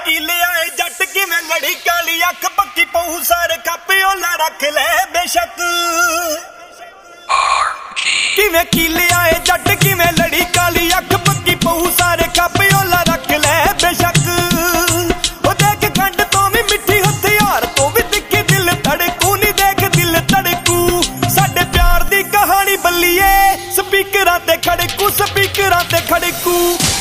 की लियाए जट किवें लड़ी काली अख पक्की पहू सारे खापे ओला रख ले बेशक किवें की लियाए जट किवें लड़ी काली अख पक्की पहू सारे खापे ओला रख ले बेशक ओ देख खंड तो भी मिठी हथियार तो भी तिखे दिल धड़कू नी देख दिल धड़कू साडे प्यार दी कहानी बल्लीए स्पीकरां ते खड़कू